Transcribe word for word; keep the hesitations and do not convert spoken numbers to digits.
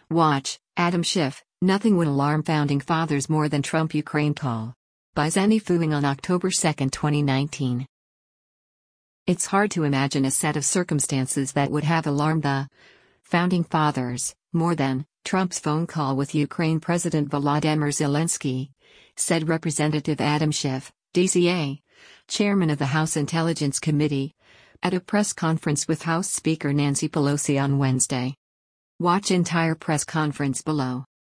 Watch, Adam Schiff, nothing would alarm founding fathers more than Trump Ukraine call. By Zenny Fuing on October second, twenty nineteen. It's hard to imagine a set of circumstances that would have alarmed the founding fathers more than Trump's phone call with Ukraine President Volodymyr Zelensky, said Representative Adam Schiff, D C A, chairman of the House Intelligence Committee, at a press conference with House Speaker Nancy Pelosi on Wednesday. Watch entire press conference below.